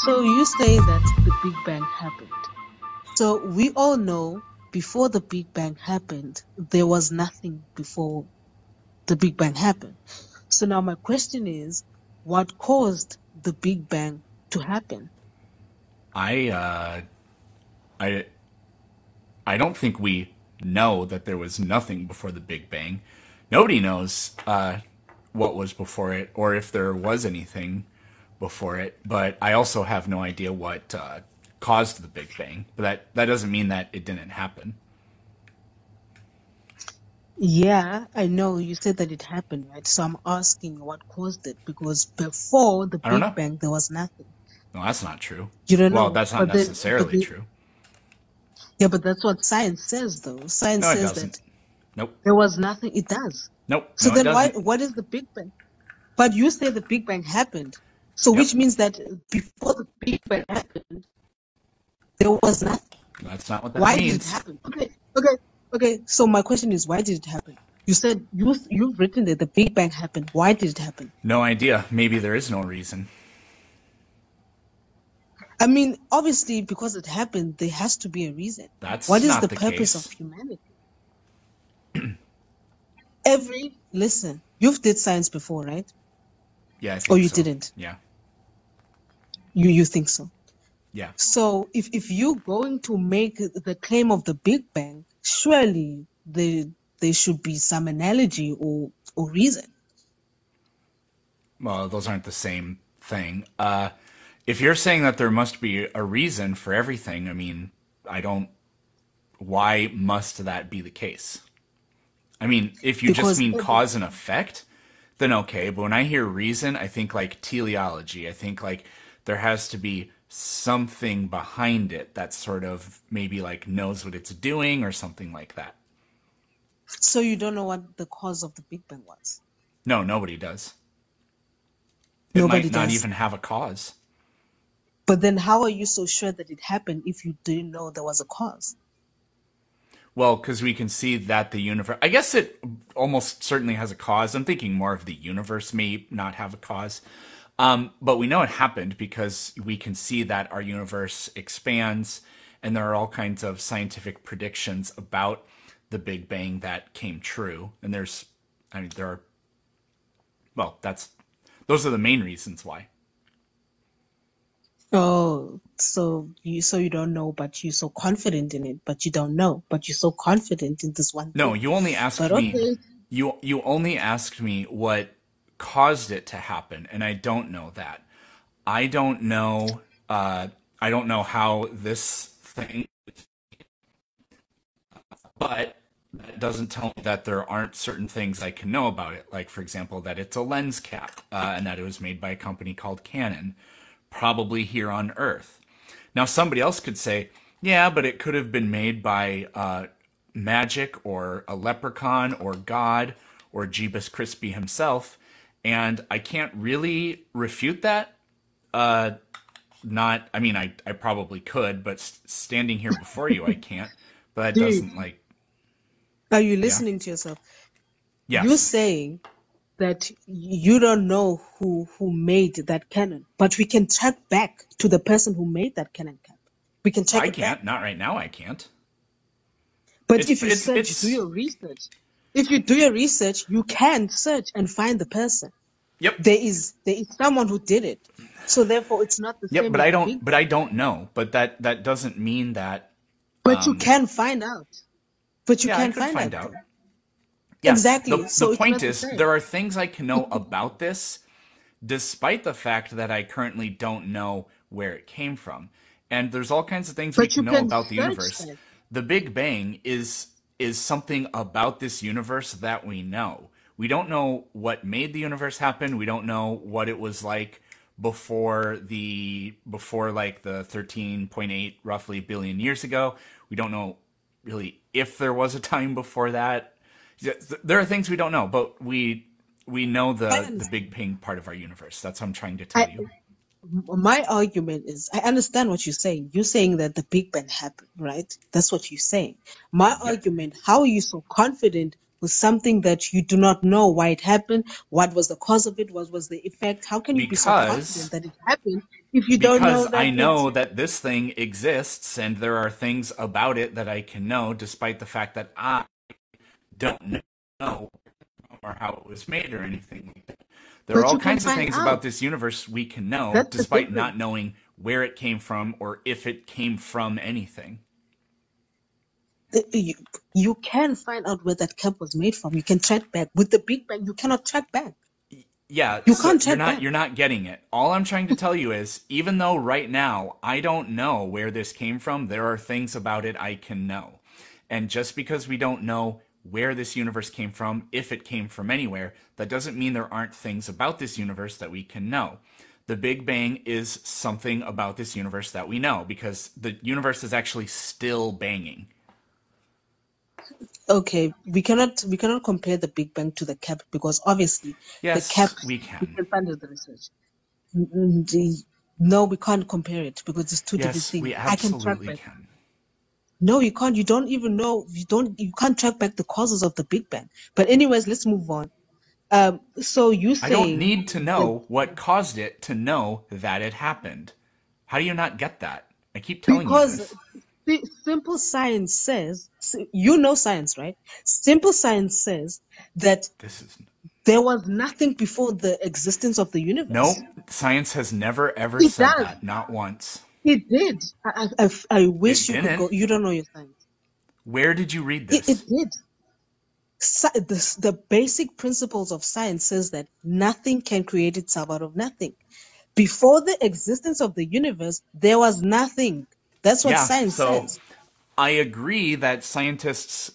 So you say that the Big Bang happened. So we all know before the Big Bang happened, there was nothing before the Big Bang happened. So now my question is, what caused the Big Bang to happen? I I I don't think we know that there was nothing before the Big Bang. Nobody knows what was before it or if there was anything before it. But I also have no idea what caused the Big Bang. But that doesn't mean that it didn't happen. Yeah, I know you said that it happened, right? So I'm asking what caused it because before the I don't Big know. Bang, there was nothing. No, that's not true. You don't Well, know, that's not necessarily true. yeah, but that's what science says, though. Science No, it says doesn't. that Nope. there was nothing. It does. Nope. So No, it then doesn't. what is the Big Bang? But you say the Big Bang happened. So Yep. which means that before the Big Bang happened, there was nothing. That's not what that Why did it means. happen? Okay. So my question is, why did it happen? You said you've written that the Big Bang happened. Why did it happen? No idea. Maybe there is no reason. I mean, obviously, because it happened, there has to be a reason. What That's is not the the purpose of case. humanity? Listen, you've did science before, right? Yeah, I Or think you so. didn't? Yeah. You think so? Yeah. So if you're going to make the claim of the Big Bang, surely there should be some analogy or reason. Well, those aren't the same thing. If you're saying that there must be a reason for everything, I mean, I don't. Why must that be the case? I mean, if you just Because mean cause and effect, then okay. But when I hear reason, I think like teleology. I think like there has to be something behind it that sort of maybe like knows what it's doing or something like that. so you don't know what the cause of the Big Bang was. No, nobody does. It might Nobody not does. even have a cause. But then how are you so sure that it happened if you didn't know there was a cause? Well, because we can see that the universe, I guess it almost certainly has a cause. I'm thinking more of the universe may not have a cause. But we know it happened because we can see that our universe expands, and there are all kinds of scientific predictions about the Big Bang that came true. And I mean, there are, well, those are the main reasons why. Oh, so you don't know, but you're so confident in it, but you don't know, but you're so confident in this one No, thing. you only asked But me, okay, you only asked me what caused it to happen, and I don't know that. I don't know. I don't know how this thing, but that doesn't tell me that there aren't certain things I can know about it. Like, for example, that it's a lens cap and that it was made by a company called Canon, probably here on Earth. Now, somebody else could say, yeah, but it could have been made by Magic or a leprechaun or God or Jeebus Crispy himself. And I can't really refute that. Uh, Not, I mean, I probably could, but standing here before you, I can't. But that dude, doesn't like, are you yeah. listening to yourself? You're Yes. saying that you don't know who made that cannon, but we can track back to the person who made that cannon cap. We can track I it back. can't. Not right now. I can't. But It's if you search, do it's. your research. If you do your research, you can search and find the person. Yep. There is someone who did it. So therefore, it's not the Yep. same as the Big But I Bang. don't know. But that doesn't mean that. But you can find out. But you Yeah, I can could find find out out. though. Yeah. Exactly. The So it's point not the is, there same. are things I can know about this, despite the fact that I currently don't know where it came from. And there's all kinds of things we But you can know can about the search universe. that. The Big Bang is something about this universe that we know. We don't know what made the universe happen. We don't know what it was like before like the 13.8 roughly billion years ago. We don't know really if there was a time before that. There are things we don't know, but we know I the understand. Big Bang part of our universe. That's what I'm trying to tell I, you. my argument is, I understand what you're saying. You're saying that the Big Bang happened, right? That's what you're saying. My Yep. argument, how are you so confident with something that you do not know why it happened, what was the cause of it, what was the effect? How can you be so confident that it happened if you don't know Because that I know that this thing exists and there are things about it that I can know, despite the fact that I don't know or how it was made or anything like that. There are but all you can kinds of find things out? about this universe we can know, That's the despite difference. not knowing where it came from or if it came from anything. You can find out where that cap was made from. You can track back. With the Big Bang, you cannot track back. Yeah, You so can't track back. you're not getting it. All I'm trying to tell you is, even though right now I don't know where this came from, there are things about it I can know. And just because we don't know where this universe came from, if it came from anywhere, that doesn't mean there aren't things about this universe that we can know. The Big Bang is something about this universe that we know because the universe is actually still banging. Okay, we cannot compare the Big Bang to the cap because obviously the cap Yes, we we can. can find in the research. No, we can't compare it because it's two different Yes, things. we I can track absolutely back. can. No, you can't. You don't even know. You can't track back the causes of the Big Bang. But anyways, let's move on. So you I don't saying need to that know what caused it to know that it happened. How do you not get that? I keep telling you because this. simple science says, you know science, right? Simple science says that This is there was nothing before the existence of the no, universe. science has never ever It said does. that, not once. It did. I It wish you could didn't. go. You don't know your science. Where did you read It this? did. The basic principles of science says that nothing can create itself out of nothing. Before the existence of the universe, there was nothing. That's what Yeah, science so says. I agree that scientists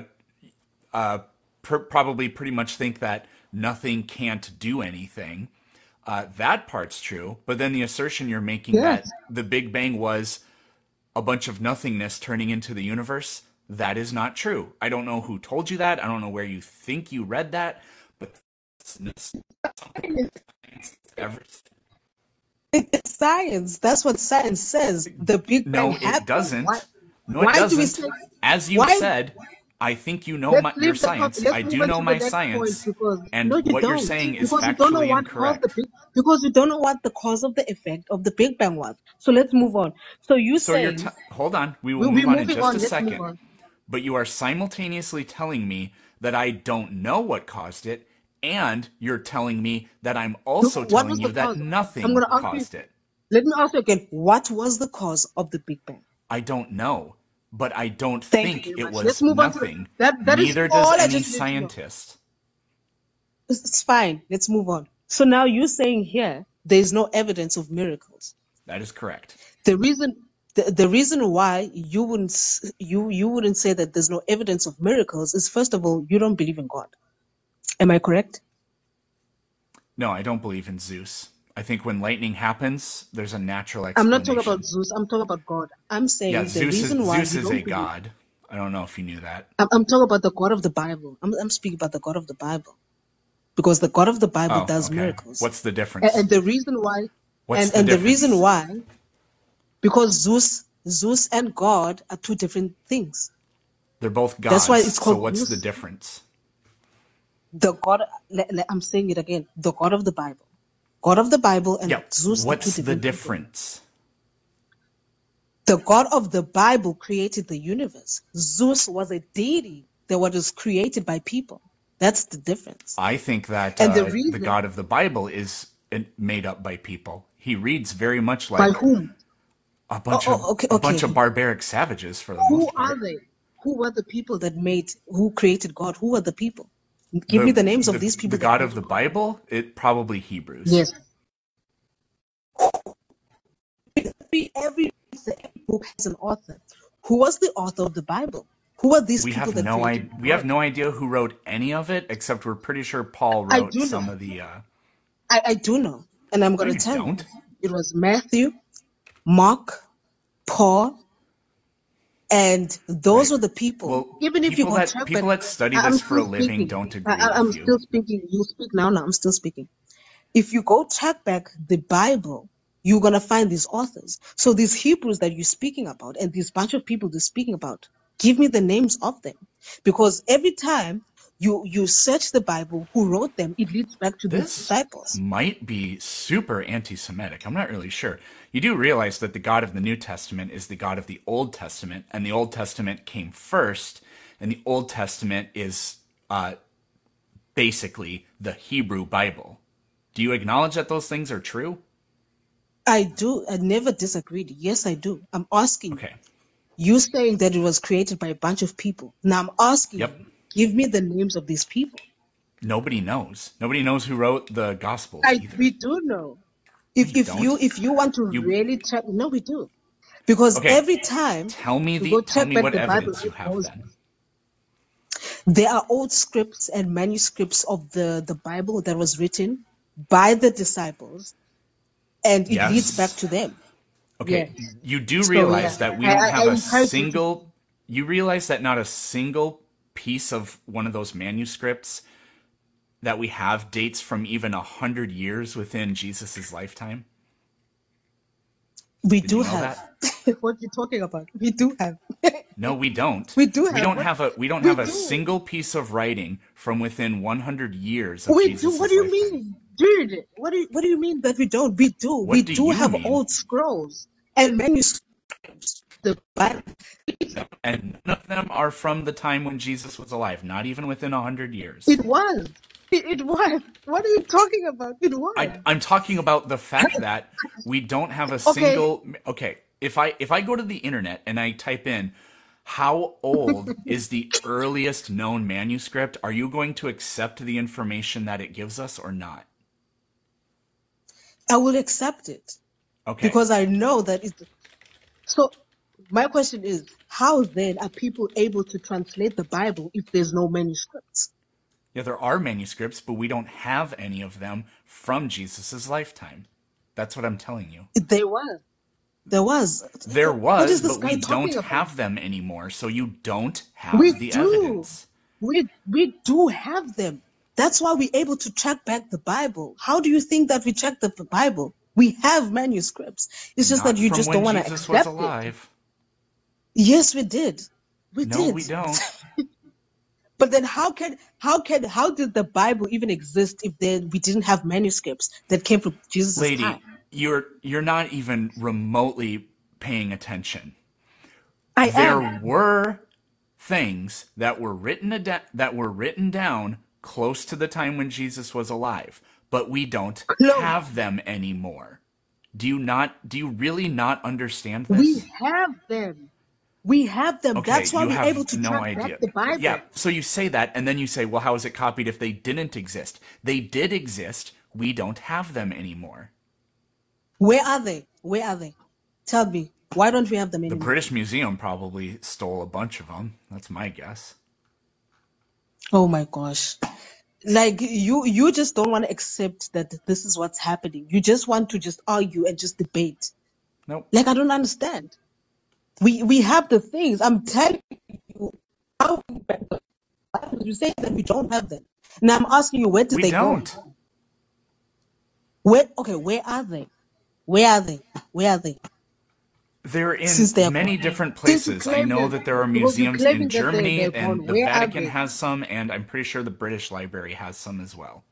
probably pretty much think that nothing can't do anything. That part's true, but then the assertion you're making that Yes. the Big Bang was a bunch of nothingness turning into the universe, that is not true. I don't know who told you that. I don't know where you think you read that, but that's something ever. It's science. That's what science says. The Big Bang No, it happened. Why? doesn't. No, it Why do we doesn't. say? As you've Why? said, I think you know Let's your leave the science. let's I move do on know to the my next point science, because and no, you what you're don't. saying is Because you don't know factually what caused the incorrect. big because you don't know what the cause of the effect of the Big Bang was. So let's move on. So you So saying hold on. We will we're move on in moving just a on. Let's move second. on. But you are simultaneously telling me that I don't know what caused it, and you're telling me that I'm also What telling was the you that cause? I'm nothing gonna ask you. caused it. Let me ask you again. What was the cause of the Big Bang? I don't know, but I don't Thank you think very it much. Let's was move on to nothing. that. That is Neither does all I any just need to know. scientist. It's fine. Let's move on. So now you're saying here there is no evidence of miracles. That is correct. The reason the reason why you wouldn't say that there's no evidence of miracles is, first of all, you don't believe in God. Am I correct? No, I don't believe in Zeus. I think when lightning happens, there's a natural I'm not talking about explanation. Zeus. I'm talking about God. I'm Yeah, saying the reason why Zeus you is a don't believe. god. I don't know if you knew that. I'm talking about the God of the Bible. I'm speaking about the God of the Bible because the God of the Bible Oh, does okay. miracles, What's the difference? and the reason why, What's the and the reason difference? why, because Zeus and God are two different things. They're both That's why gods. it's So called what's the Zeus. difference? The God, I'm saying it again, the God of the Bible. God of the Bible and Yeah. Zeus are two What's the different people. difference? The God of the Bible created the universe. Zeus was a deity that was created by people. That's the difference. I think that And the the reason, God of the Bible is made up by people. He reads very much by like whom? Okay, a bunch okay. of barbaric savages for the Who most are part. they? Who were the people who created God? Who are the people? Give me the names of these The people that God of the created God. Bible, it probably Hebrews. Yes. Every book has an author. Who was the author of the Bible? Who are these people that created We have God? no idea who wrote any of it, except we're pretty sure Paul I wrote do know. some of the. I do know. And I'm No, going to you tell you. don't. It was Matthew, Mark, Paul, and those Right. were the people. Well, Even if you go track back, people that study I'm this for a still living speaking. don't agree I'm with you. still speaking. You speak now. I'm still speaking. If you go track back the Bible, you're going to find these authors. So these Hebrews that you're speaking about and this bunch of people you're speaking about, give me the names of them. Because every time You search the Bible, who wrote them, it leads back to these This disciples. might be super anti Semitic. I'm not really sure. You do realize that the God of the New Testament is the God of the Old Testament, and the Old Testament came first, and the Old Testament is basically the Hebrew Bible. Do you acknowledge that those things are true? I do. I never disagreed. Yes, I do. I'm asking you. Okay. You saying that it was created by a bunch of people. Now I'm asking Yep. you, give me the names of these people. Nobody knows. Nobody knows who wrote the Gospels either. We do know. No, you don't. If you want to You really check, no, we do. Because okay? every time you go Tell check me back what the Bible, evidence you it have goes, then. there are old scripts and manuscripts of the Bible that was written by the disciples, and it leads back Yes. to them. Okay. Yes. You do So yeah, realize that we don't I have a encourage you to. single. You realize that not a single piece of one of those manuscripts that we have dates from even 100 years within Jesus's lifetime. We Did you do know have. that? What you talking about? We do have. No, we don't. We do We have. don't What have a we a do. single piece of writing from within 100 years of We do. What Jesus's do you lifetime. mean, dude? What do you mean that we don't? We do. We What do do you have mean? old scrolls and manuscripts. The Bible. And none of them are from the time when Jesus was alive, not even within 100 years. It was. It was. What are you talking about? It was. I'm talking about the fact that we don't have a Okay. single. Okay, if I go to the internet and I type in how old is the earliest known manuscript, are you going to accept the information that it gives us or not? I will accept it Okay. because I know that it's. So my question is, how then are people able to translate the Bible if there's no manuscripts? Yeah, there are manuscripts, but we don't have any of them from Jesus's lifetime. That's what I'm telling you. There was. There was. There What is was, this but we guy don't talking about? have them anymore, so you don't We have the do. evidence. We do have them. That's why we're able to track back the Bible. How do you think that we track the Bible? We have manuscripts. It's just that Not you from just when don't want to Jesus was accept it. alive. Yes, we did. We No, did. we don't. But then how did the Bible even exist if we didn't have manuscripts that came from Jesus' time? Lady, you're not even remotely paying attention. I There am. were things that were written down close to the time when Jesus was alive, but we don't Close. have them anymore. Do you really not understand We this? have them. We have them. Okay, That's why you we're able have to no track back idea. the Yeah, Bible. so you say that, and then you say, well, how is it copied if they didn't exist? They did exist. We don't have them anymore. Where are they? Where are they? Tell me. Why don't we have them The anymore? British Museum probably stole a bunch of them. That's my guess. Oh my gosh. Like you just don't want to accept that this is what's happening. You just want to just argue and just debate. Nope. Like I don't understand. We have the things. I'm telling you how you say that we don't have them. Now I'm asking you, where did We they go? don't. Where are they? Where are they? Where are they? They're in Since they're many gone. different Since you places. I claim know that that there are because you're museums in claiming that they're Germany, gone, and the where are Vatican they? has some, and I'm pretty sure the British Library has some as well.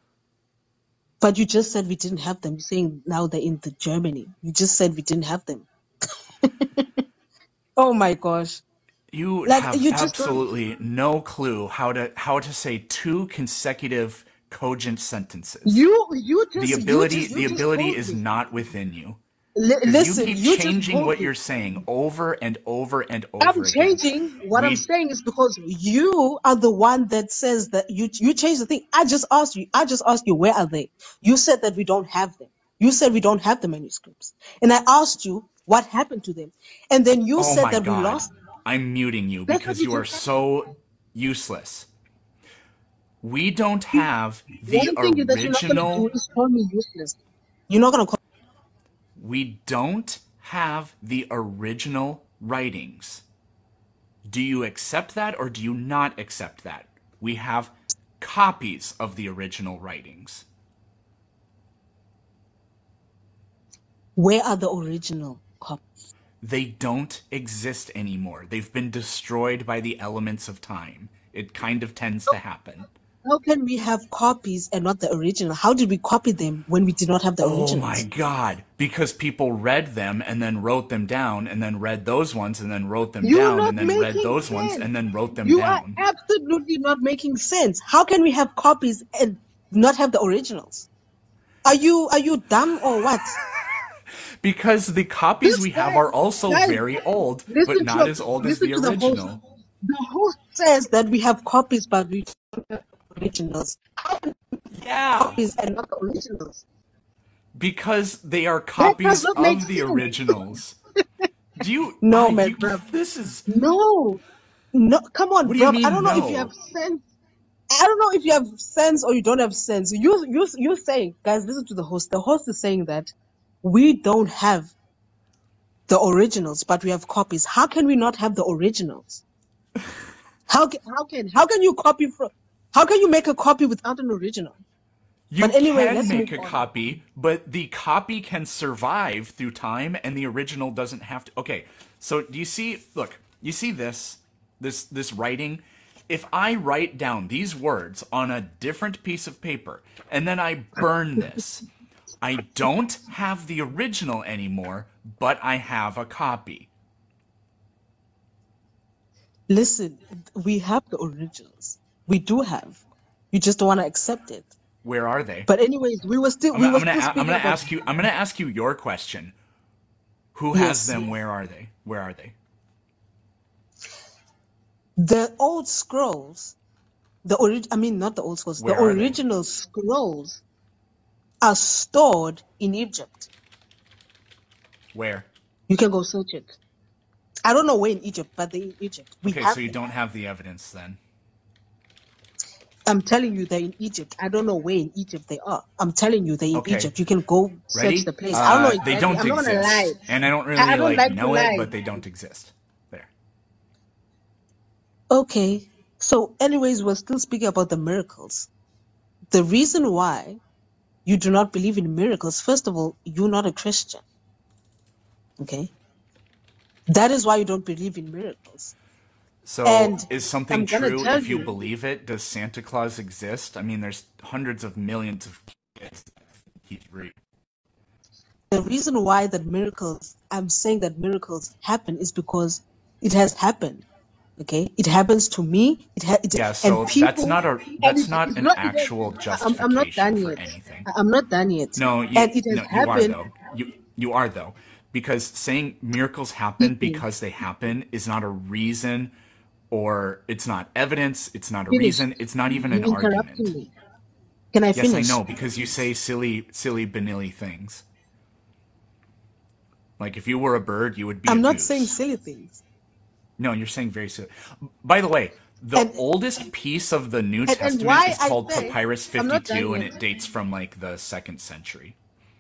But you just said we didn't have them. You're saying now they're in the Germany. You just said we didn't have them. Oh my gosh. You Like have you just don't. absolutely no clue how to say two consecutive cogent sentences. You The just ability told is me. not within you. Because you Listen, keep you just changing told what me. you're saying over and over and I'm over again. changing. What I'm We saying is because you are the one that says that you changed the thing. I just asked you. I just asked you, where are they? You said that we don't have them. You said we don't have the manuscripts. And I asked you what happened to them. And then you Oh said my that we god. lost them. I'm muting you That's what because you you are just said. so useless. We don't have the One thing that you're not going to do original is call me useless. You're not going to call. we don't have the original writings. Do you accept that or do you not accept that? We have copies of the original writings. Where are the original copies? They don't exist anymore. They've been destroyed by the elements of time. It kind of tends to happen. How can we have copies and not the original? How did we copy them when we did not have the Oh my originals? God. Because people read them and then wrote them down and then read those ones and then wrote them You're down not and then read making those ones sense. and then wrote them You are down. absolutely not making sense. How can we have copies and not have the originals? Are you dumb or what? Because the copies This we have guy, are also guys, very old, but not as old as listen the to the host. original. The host says that we have copies, but we don't have originals. Yeah. Copies and not the originals. Because they are That does copies not make of the sense. originals. Do you? No, man, bruv. This is. No. No, come on, What do you bruv. I mean, don't know if you no? have sense. I don't know if you have sense or you don't have sense. You're saying, guys, listen to the host. The host is saying that we don't have the originals, but we have copies. How can we not have the originals? How can you copy from? How can you make a copy without an original? You But anyway, can let's make move a on. copy, but the copy can survive through time, and the original doesn't have to. Okay, so do you see? Look, you see this writing. If I write down these words on a different piece of paper and then I burn this, I don't have the original anymore, but I have a copy. Listen, we have the originals. We do have. You just don't want to accept it. Where are they? But anyways, we were still speaking about. I'm gonna ask you your question. Who has Yes, them? Where are they? Where are they? the old scrolls, I mean not the old scrolls, the Where are they? original scrolls are stored in Egypt. Where? You can go search it. I don't know where in Egypt, but they're in Egypt. We Okay, have so you them. don't have the evidence then. I'm telling you they're in Egypt. I don't know where in Egypt they are. I'm telling you they're in Okay. Egypt. You can go search Ready? the place. I don't know They exactly. don't I'm not gonna lie. exist. And I don't I really don't like to know it, lie. but they don't exist. There. Okay. So anyways, we're still speaking about the miracles. The reason why you do not believe in miracles, first of all, you're not a Christian. Okay? That is why you don't believe in miracles. So And is something I'm gonna true tell if you you, believe it? Does Santa Claus exist? I mean, there's hundreds of millions of kids that think he's real. the reason why I'm saying that miracles happen is because it has happened. Okay? It happens to me. Yeah, And so people, that's it's not an not, actual I'm not justification done for yet. anything. I'm not done yet. No, And it has you are happened. though. You are though. Because saying miracles happen Finish. because they happen is not a reason, or it's not evidence, it's not a Finish. reason, it's not even an You're interrupting argument. me. Can I Yes, finish? I know, because you say silly banilly things. Like if you were a bird, you would be I'm a not saying goose. silly things. No, you're saying very silly. By the way, the And oldest piece of the New and Testament why is I called say Papyrus I'm not done 52, and yet. it dates from like the 2nd century.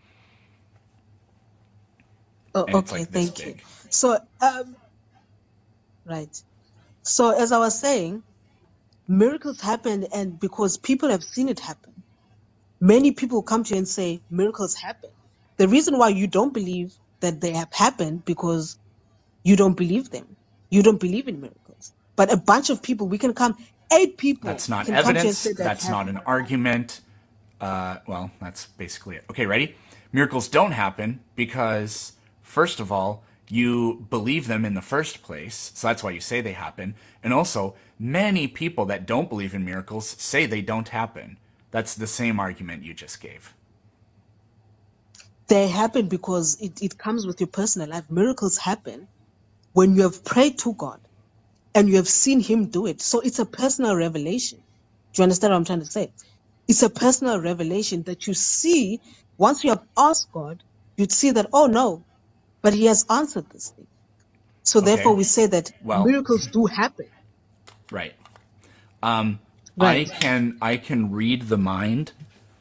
Oh, And it's okay, like this thank you. big. So, right. So as I was saying, miracles happen, and because people have seen it happen, many people come to you and say miracles happen. The reason why you don't believe that they have happened because you don't believe them. You don't believe in miracles. But a bunch of people, 8 people That's not can come to you and evidence. say that That's not happened. an argument. Well, that's basically it. Okay, ready? Miracles don't happen because, first of all, you believe them in the first place. So that's why you say they happen. And also, many people that don't believe in miracles say they don't happen. That's the same argument you just gave. They happen because it comes with your personal life. Miracles happen when you have prayed to God and you have seen Him do it. So it's a personal revelation. Do you understand what I'm trying to say? It's a personal revelation that you see. Once you have asked God, you'd see that, oh no, but He has answered this thing. So therefore Okay. we say that Well, miracles do happen. right. Right. I can read the mind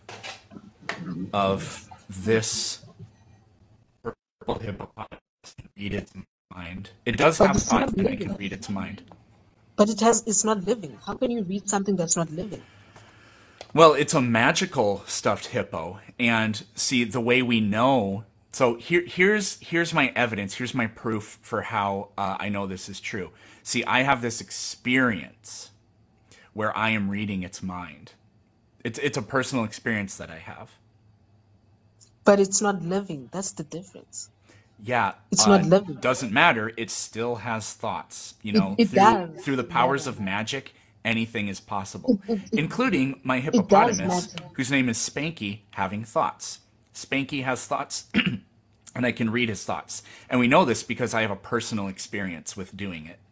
of this purple hippopotamus. Read its mind. It does But have it's thoughts, not and I can living. read its mind. But it's not living. How can you read something that's not living? Well, it's a magical stuffed hippo, and see the way we know. So here's my evidence. Here's my proof for how I know this is true. See, I have this experience where I am reading its mind. It's a personal experience that I have. But it's not living. That's the difference. Yeah, It's not living. doesn't matter. It still has thoughts. You It, know, it does through the powers matter. of magic, anything is possible, including my It does hippopotamus, matter. whose name is Spanky, having thoughts. Spanky has thoughts, and I can read his thoughts. And we know this because I have a personal experience with doing it.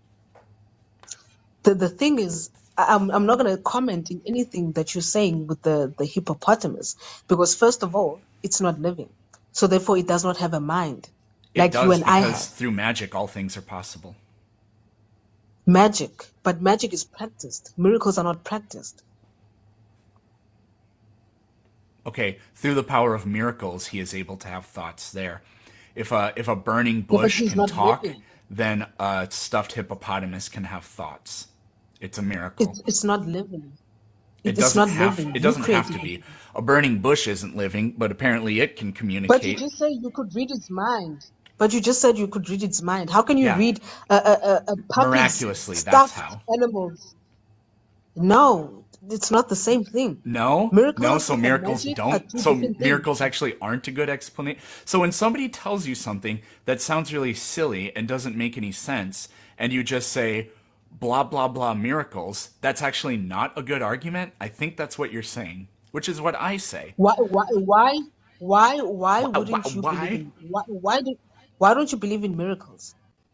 The thing is, I'm not going to comment in anything that you're saying with the hippopotamus, because first of all, it's not living. So therefore, it does not have a mind It like you does and I because have. through magic, all things are possible. Magic, but magic is practiced. Miracles are not practiced. Okay, through the power of miracles, he is able to have thoughts there. If a burning Yeah, but bush he's can not talk, living. then a stuffed hippopotamus can have thoughts. It's a miracle. It's not living. It It's doesn't not have living. it You doesn't have created to it. be. A burning bush isn't living, but apparently it can But you communicate. just said you could read its mind. But you just said you could read its mind. How can you Yeah, read a puppy's miraculously, that's stuffed how. animals? No, it's not the same thing. No, Miracles so and miracles magic are don't. two So different things. miracles actually aren't a good explanation. So when somebody tells you something that sounds really silly and doesn't make any sense, and you just say, blah, blah, blah, miracles, that's actually not a good argument. I think that's what you're saying, which is what I say. Why Why? wouldn't you believe Why? in why don't you believe in miracles?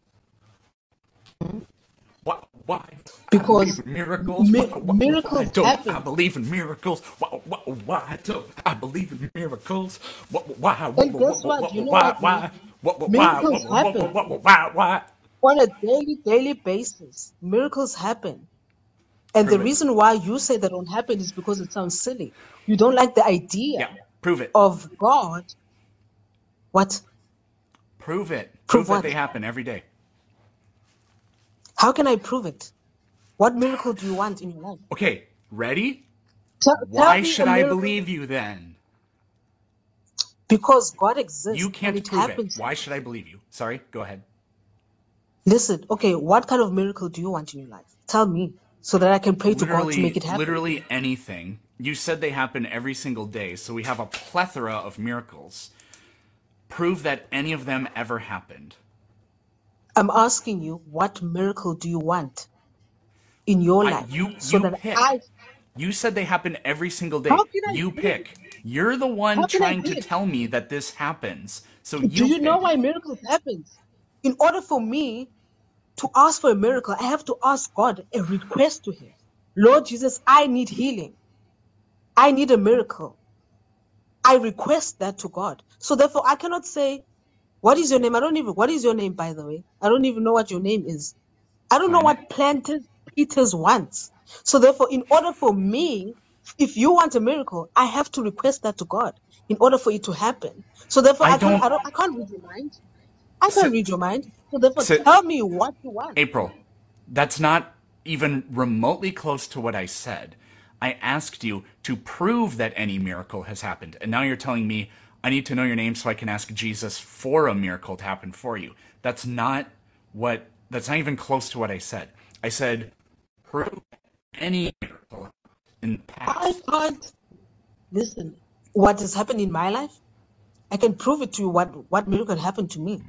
Why? I believe Because in miracles. Why miracles don't I happen. believe in miracles? Why don't I believe in miracles? Why? And guess what? You know what, man? Miracles happen Why? on a daily basis. Miracles happen. And the Prove it. reason why you say they don't happen is because it sounds silly. You don't like the Yeah, idea prove it. of God. What? Prove it. Prove Prove that they what? happen every day. How can I prove it? What miracle do you want in your life? Okay, ready? Tell Why me should a I miracle. believe you then? Because God You exists and can't it prove it. happens. Why should I believe you? Sorry, go ahead. Listen, okay, what kind of miracle do you want in your life? Tell me so that I can pray to God to make it happen. Literally anything. You said they happen every single day, so we have a plethora of miracles. Prove that any of them ever happened. I'm asking you, what miracle do you want in your life? So You that pick. You said they happen every single day. How can I You pick? pick. You're the one How can I trying to pick? tell me that this happens. So Do you you know pick. why miracles happen? In order for me to ask for a miracle, I have to ask God a request to Him. Lord Jesus, I need healing. I need a miracle. I request that to God. So therefore, I cannot say, what is your name? What is your name, by the way? I don't even know what your name is. I don't know Climate. what Peters wants. So therefore, in order for me, if you want a miracle, I have to request that to God in order for it to happen. So therefore, I I can't read your mind. I can't read your mind. So therefore, tell me what you want. April, that's not even remotely close to what I said. I asked you to prove that any miracle has happened. And now you're telling me I need to know your name so I can ask Jesus for a miracle to happen for you. That's not even close to what I said. I said prove any miracle in the I past. can't listen. What has happened in my life, I can prove it to you what miracle happened to me.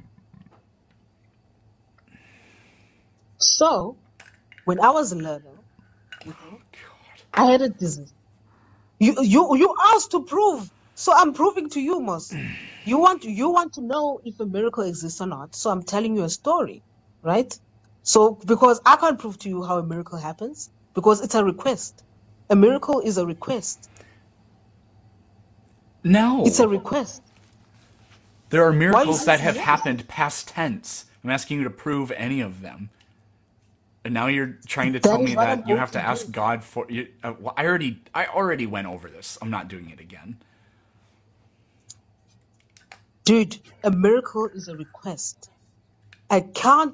So, when I was little, I had a disease. You asked to prove, so I'm proving to you, Mos. You want to know if a miracle exists or not, so I'm telling you a story, right? So because I can't prove to you how a miracle happens, because it's a request. A miracle is a request. No. It's a request. There are miracles say that have yes? happened past tense. I'm asking you to prove any of them. And now you're trying to tell That is me what that I'm you going have to to ask do. God for you. Well, I already went over this. I'm not doing it again. Dude, a miracle is a request. I can't,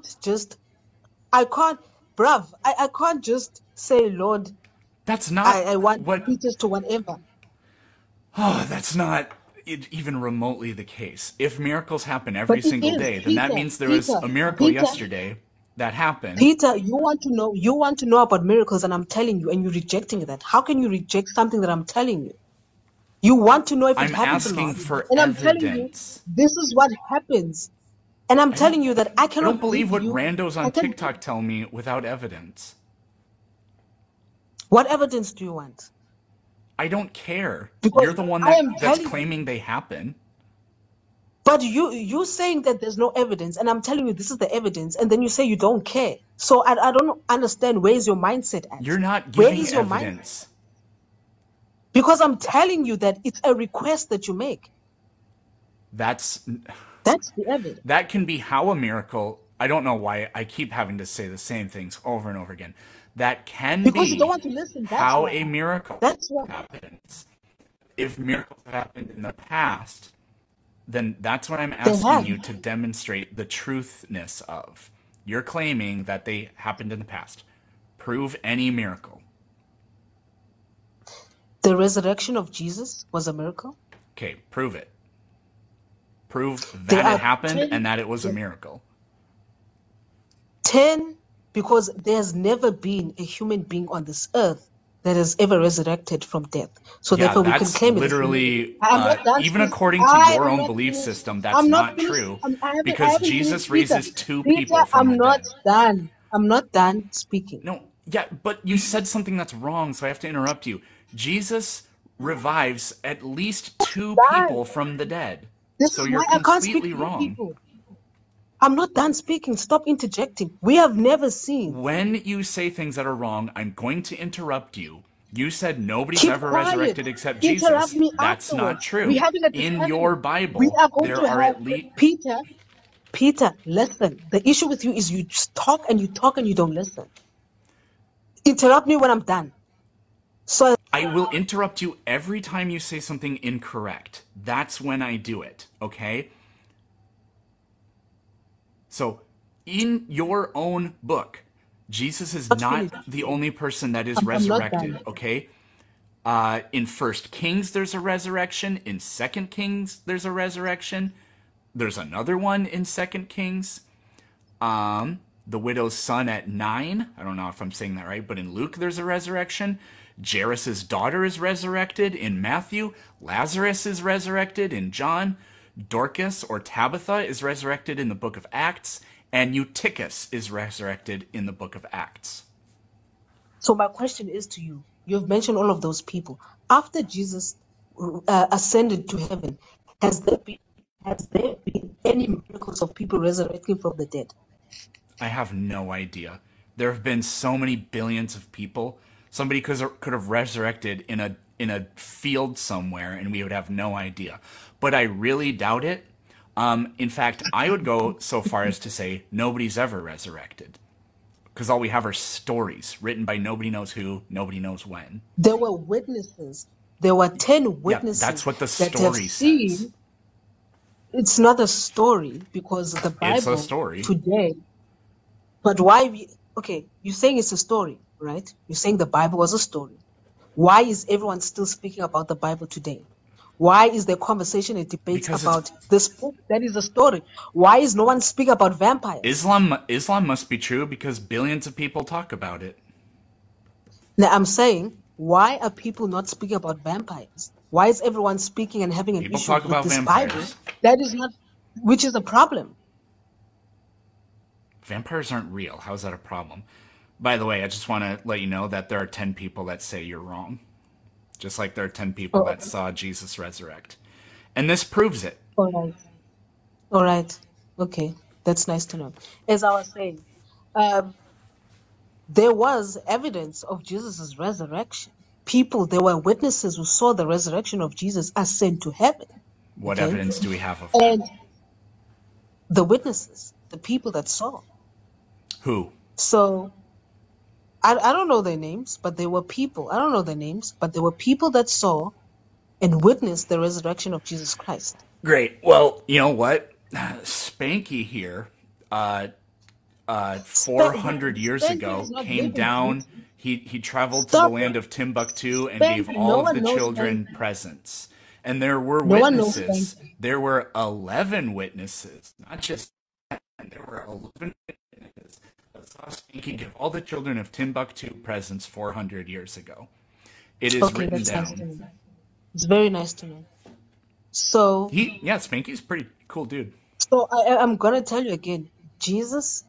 bruv, I can't just say, Lord, That's not I want what. Peters to whatever. Oh, that's not even remotely the case. If miracles happen every But it single is, day, then that means there was Peter, a miracle Peter, yesterday that happened. Peter, you want to know about miracles, and I'm telling you, and you're rejecting that. How can you reject something that I'm telling you? You want to know if it I'm happens or asking not, for and I'm telling you, evidence. this is what happens. And I'm I don't telling you that I I don't cannot give believe what you, randos I on can, TikTok tell me without evidence. what evidence do you want? I don't care. Because You're the one I am that's telling you, claiming they happen. but you saying that there's no evidence, and I'm telling you this is the evidence, and then you say you don't care. So I don't understand, where is your mindset at? You're not Where giving is your mindset? evidence. Because I'm telling you that it's a request that you make. That's That's the evidence. that can be how a miracle. I don't know why I keep having to say the same things over and over again. That can Because you don't be want to listen. That's how why. a miracle That's why. happens. If miracles have happened in the past, then that's what I'm They asking have. you to demonstrate the truthness of. You're claiming that they happened in the past. Prove any miracle. The resurrection of Jesus was a miracle. Okay, prove it. Prove There that it are happened 10, and that it was a miracle. 10, because there's never been a human being on this earth that has ever resurrected from death. So Yeah, therefore we can that's claim it as a miracle. literally, I'm not done even speaking. according to I your am own not belief finished. system, that's I'm not not finished. true I because haven't finished, Jesus Peter. raises two Peter, people from I'm the not dead. done. I'm not done speaking. No, yeah, but you said something that's wrong, so I have to interrupt you. Jesus revives at least two Done. people from the dead. This So is you're why I can't speak completely to you wrong. people. I'm not done speaking. Stop interjecting. We have never seen. When you say things that are wrong, I'm going to interrupt you. You said nobody's Keep ever quiet. resurrected except Interrupt Jesus. me That's not afterwards. We're true. having a In discussion. your We Bible, are going there to are have at least. Peter, listen. The issue with you is you just talk and you talk and you don't listen. Interrupt me when I'm done. So I will interrupt you every time you say something incorrect. That's when I do it, okay? So, in your own book, Jesus is I'm not not finished. the only person that is I'm not done. resurrected, okay? In First Kings, there's a resurrection. In Second Kings, there's a resurrection. There's another one in Second Kings. The widow's son at 9. I don't know if I'm saying that right, but in Luke, there's a resurrection. Jairus' daughter is resurrected in Matthew. Lazarus is resurrected in John. Dorcas or Tabitha is resurrected in the book of Acts. And Eutychus is resurrected in the book of Acts. So my question is to you. You've mentioned all of those people. After Jesus ascended to heaven, has there been any miracles of people resurrecting from the dead? I have no idea. There have been so many billions of people. Somebody could have resurrected in a field somewhere, and we would have no idea. But I really doubt it. In fact, I would go so far as to say nobody's ever resurrected, because all we have are stories written by nobody knows who, nobody knows when. There were witnesses. There were 10 Yeah, witnesses that's what the that have story says. seen. It's not a story because the It's a Bible story. today. But okay, you're saying it's a story, right? You're saying the Bible was a story. Why is everyone still speaking about the Bible today? Why is there conversation and debates Because about this book that is a story? Why is no one speaking about vampires? Islam must be true because billions of people talk about it. Now I'm saying, why are people not speaking about vampires? Why is everyone speaking and having an People issue talk with about this vampires. Bible that is not, which is a problem? Vampires aren't real. How is that a problem? By the way, I just want to let you know that there are 10 people that say you're wrong. Just like there are 10 people Oh, that saw Jesus resurrect. And this proves it. all right. All right. Okay. That's nice to know. As I was saying, there was evidence of Jesus' resurrection. There were witnesses who saw the resurrection of Jesus ascend to heaven. What Okay. evidence do we have of that? And the witnesses, the people that saw. Who? So I don't know their names, but there were people. I don't know their names, but there were people that saw and witnessed the resurrection of Jesus Christ. Great. Well, you know what? Spanky here, 400 years Spanky ago, is not came living, down. Pete. He traveled to the Stop land it. of Timbuktu and gave Spanky. all No of the one knows children Spanky. presents. And there were No one knows witnesses. Spanky. There were 11 witnesses, not just 10. There were 11 witnesses saw Spanky give all the children of Timbuktu presents 400 years ago. It is Okay, written that's nice to down. know. It's very nice to know. So, Yeah, Spanky's a pretty cool dude. so I'm gonna tell you again, Jesus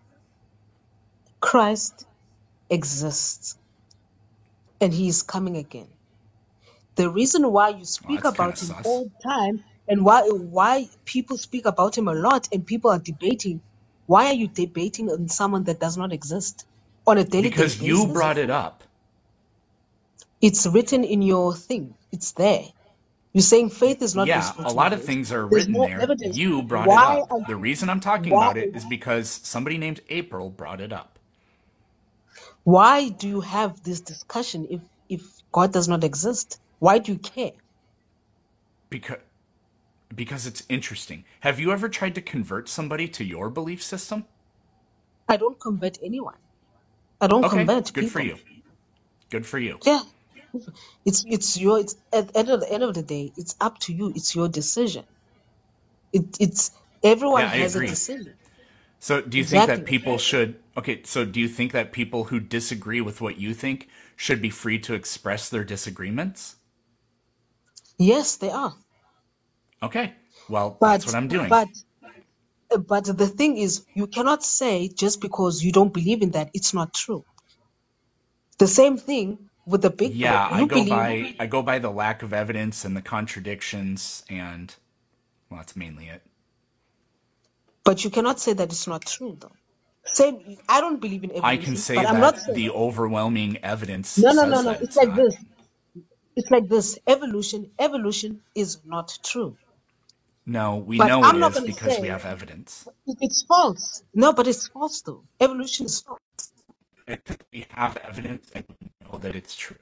Christ exists, and he is coming again. The reason why you Well, speak that's kind about of him sus. all the time, and why people speak about him a lot, and people are debating, why are you debating on someone that does not exist on a daily Because you basis? brought it up. It's written in your thing. It's there. You're saying faith is not Yeah, a lot of responsibility. things are There's written no there. evidence. You brought it Why up. are The you? reason I'm talking Why? about it is because somebody named April brought it up. Why do you have this discussion if God does not exist? Why do you care? Because it's interesting. Have you ever tried to convert somebody to your belief system? I don't convert anyone. I don't Okay, convert good for people. you. Good for you. Yeah, it's at the end of the day, it's up to you. It's your decision. It's everyone Yeah, I has a agree. decision. So, do you think that Exactly. people should? Okay, so do you think that people who disagree with what you think should be free to express their disagreements? Yes, they are. Okay, well, that's But what I'm doing. but but the thing is, you cannot say just because you don't believe in that, it's not true. The same thing with the Big Bang. Yeah, You believe, I go by the lack of evidence and the contradictions, and well, that's mainly it. but you cannot say that it's not true, though. Same. I don't believe in I can evolution, say but I'm not that saying the overwhelming evidence no, no, no, says no. that It's it's like not. this. It's like this. Evolution is not true. No, we But know it I'm not is going to because we say have evidence. it's false. No, but it's false though. Evolution is false. We have evidence and we know that it's true.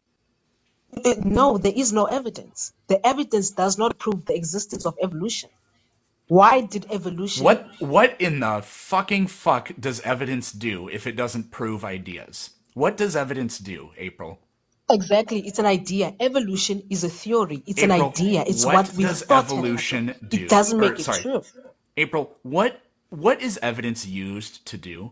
No, there is no evidence. The evidence does not prove the existence of evolution. Why did evolution? What in the fucking fuck does evidence do if it doesn't prove ideas? What does evidence do, April? Exactly, it's an idea. Evolution is a theory. It's an April, idea. It's what what we does thought had happened. evolution It do? doesn't Or make it sorry, true. April, what is evidence used to do?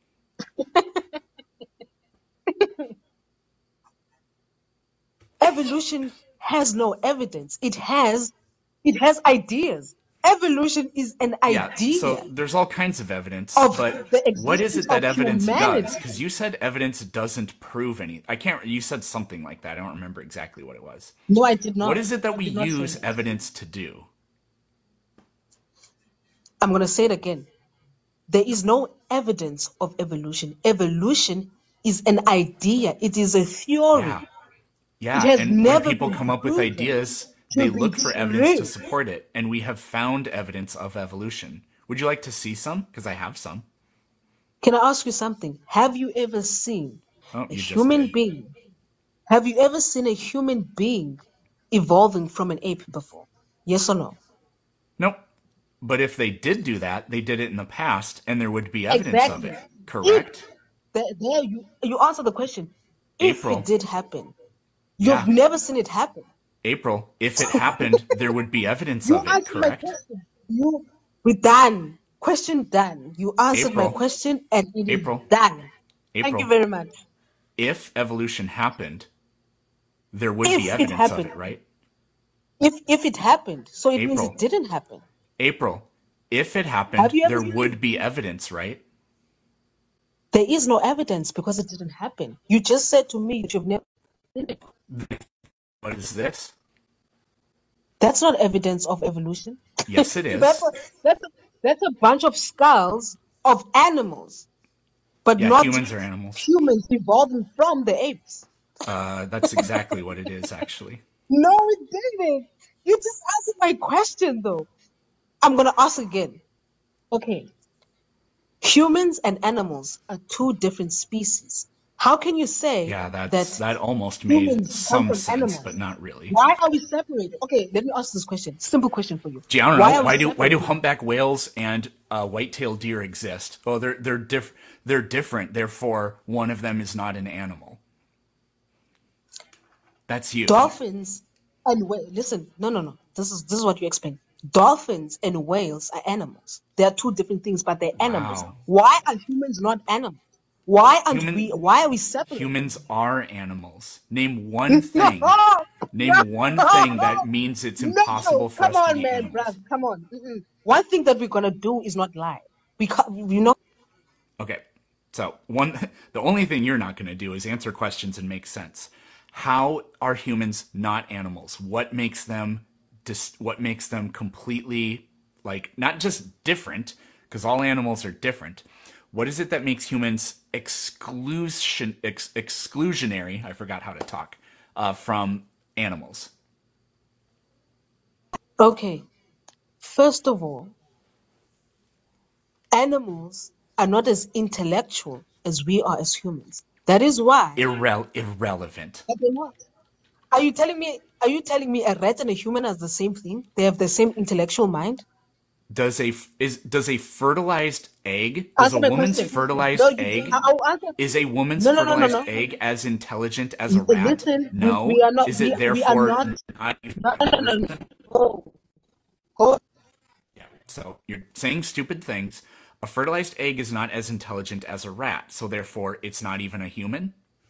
Evolution has no evidence. It has ideas. Evolution is an Yeah, so idea there's all kinds of evidence, of but the what is existence it that of evidence humanity. does? Because you said evidence doesn't prove any. I can't. You said something like that. I don't remember exactly what it was. No, I did What not. is it that I we did not say use that. evidence to do? I'm going to say it again. There is no evidence of evolution. Evolution is an idea. It is a theory. Yeah, It yeah. has And when never people been come up with proven ideas, to they be look for evidence to true. support it, and we have found evidence of evolution. Would you like to see some? Because I have some. Can I ask you something? Have you ever seen Oh, a you just human did. being? Have you ever seen a human being evolving from an ape before? Yes or no? Nope. But if they did do that, they did it in the past, and there would be evidence of Exactly. it. If Correct? there you answer the question. If it April. did happen, you've Yeah. never seen it happen. April. If it happened, there would be evidence You of it. answered my Correct? question. We're done. Question done. You answered my April. question and it is April. done. Thank you April. very much. If evolution happened, there would be If it evidence of happened, it, right? if it happened, so it means it April. didn't happen. April. If it Have happened, you ever there seen would it? be evidence, right? There is no evidence because it didn't happen. You just said to me that you've never seen it. What is this? That's not evidence of evolution. Yes, it That's is. that's a bunch of skulls of animals, but Yeah, not humans are animals. humans evolving from the apes. That's exactly what it is, actually. No, it didn't. You just answered my question, though. I'm gonna ask again. Okay, humans and animals are two different species. How can you say Yeah, that that almost made humans come some from sense, but animals? not really. Why are we separated? Okay, let me ask this question. Simple question for you. Gee, I don't Why know. are we Why do separated? humpback whales and white-tailed deer exist? Well, they're different. Therefore, one of them is not an animal. That's you. Dolphins and listen, no. This is what you explain. Dolphins and whales are animals. They are two different things, but they're animals. Wow. Why are humans not animals? Why Human are we separate? humans are animals. Name one No, thing. Name one thing that means it's no, impossible for come us to on, be man, bruv, animals. come on. One thing that we're gonna do is not lie. We can't, Okay. So, the only thing you're not going to do is answer questions and make sense. How are humans not animals? What makes them completely, like, not just different, because all animals are different. What is it that makes humans exclusionary? I forgot how to talk, from animals. Okay, first of all, animals are not as intellectual as we are as humans. That is why Irrelevant. they're not. Are you telling me? Are you telling me a rat and a human are the same thing? They have the same intellectual mind? Does a fertilized egg, does a Answer my woman's question. No, fertilized egg, I'll answer. is a woman's No, no, no, no, fertilized no. egg as intelligent as a rat? Listen, we No. are not. Is it We are therefore not. not even No, no, a no, no, no. person? Go. Yeah. So you're saying stupid things. A fertilized egg is not as intelligent as a rat, so therefore it's not even a human?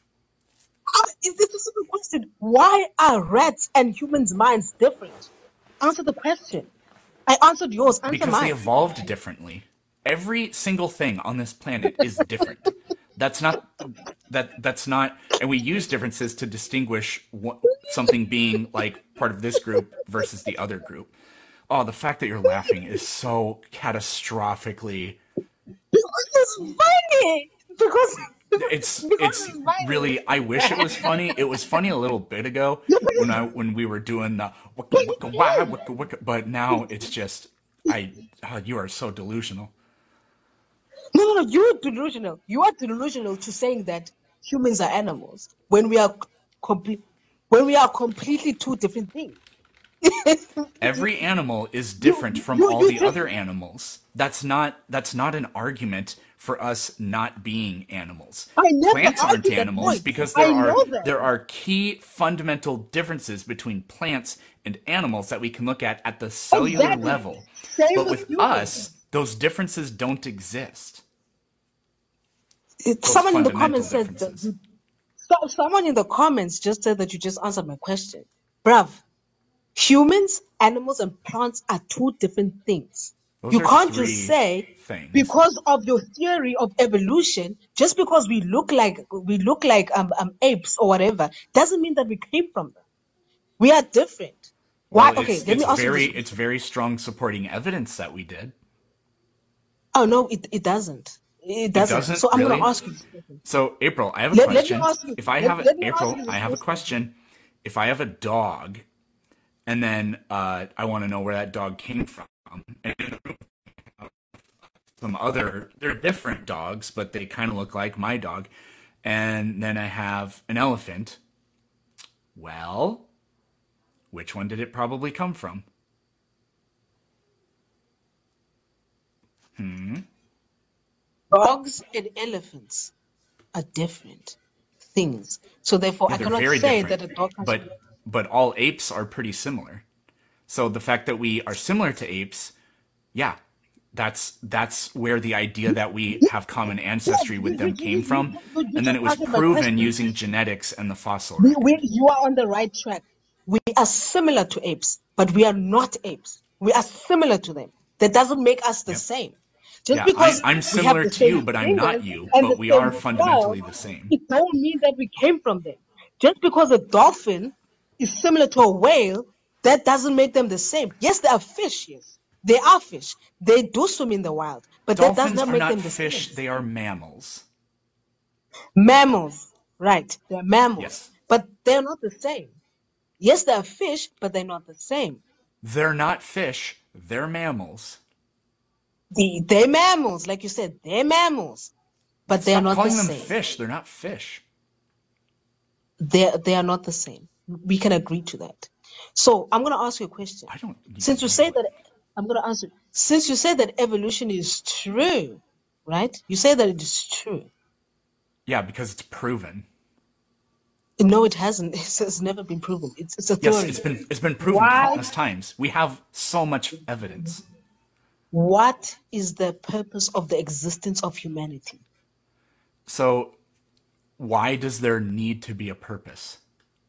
Is this a simple question? Why are rats and humans' minds different? Answer the question. I answered yours. Answer Because they mine. evolved differently. Every single thing on this planet is different. That's not that's not, and we use differences to distinguish something being like part of this group versus the other group. Oh, the fact that you're laughing is so catastrophically. Because it's funny. Because It's it's funny. really. I wish it was funny. It was funny a little bit ago when we were doing the wicka wicka wah wicka wicka, but now it's just you are so delusional. No. You're delusional. You are delusional to saying that humans are animals when we are completely two different things. Every animal is you, different from you, all you the just other animals. That's not an argument for us not being animals. I never Plants aren't argued that animals point. because I know that. there are key fundamental differences between plants and animals that we can look at the cellular Exactly. level. Same But with with humans. us, those differences don't exist. Those Someone in the fundamental comments said that differences. someone in the comments just said that you just answered my question. Bruv, humans, animals, and plants are two different things. Those You are can't just three say things. because of your theory of evolution, just because we look like apes or whatever, doesn't mean that we came from them. We are different. Why? Well, Okay, let me ask you this. it's very strong supporting evidence that we did. Oh no, it doesn't. It It doesn't. doesn't So I'm really. gonna ask you this question. So, April, I have a Let me question. ask you. If I have Let me ask April, you I this have a question. question. If I have a dog, and then I want to know where that dog came from, and they're different dogs, but they kind of look like my dog, and then I have an elephant. Well, which one did it probably come from? Dogs and elephants are different things. So therefore, Yeah, I they're cannot very say different, that a dog comes from. but all apes are pretty similar. So the fact that we are similar to apes, yeah, that's where the idea that we have common Yeah, ancestry with them came from, you and then just it was answered my proven question. using genetics and the fossil record. You are on the right track. We are similar to apes, but we are not apes. We are similar to them. That doesn't make us the Yep. same. Just Yeah, because I'm we have similar the to same you, but I'm not fingers you. and But the we same are skull, fundamentally the same. it don't mean that we came from them. Just because a dolphin is similar to a whale, that doesn't make them the same. Yes, they are fish, yes. They are fish. They do swim in the wild, but that does Dolphins not are make not them the same. fish; they are mammals. Mammals, right? They're mammals, Yes, but they're not the same. Yes, they're fish, but they're not the same. they're not fish; they're mammals. They're mammals, like you said, they're mammals, but they are Stop not the calling them same. fish. They're not fish. They are not the same. We can agree to that. So I'm gonna ask you a question. I don't Since even you know say what. that, I'm gonna answer. Since you say that evolution is true, right? You say that it is true. Yeah, because it's proven. No, it hasn't. It's never been proven. It's a Yes, theory. it's been proven Why? countless times. We have so much evidence. What is the purpose of the existence of humanity? So why does there need to be a purpose?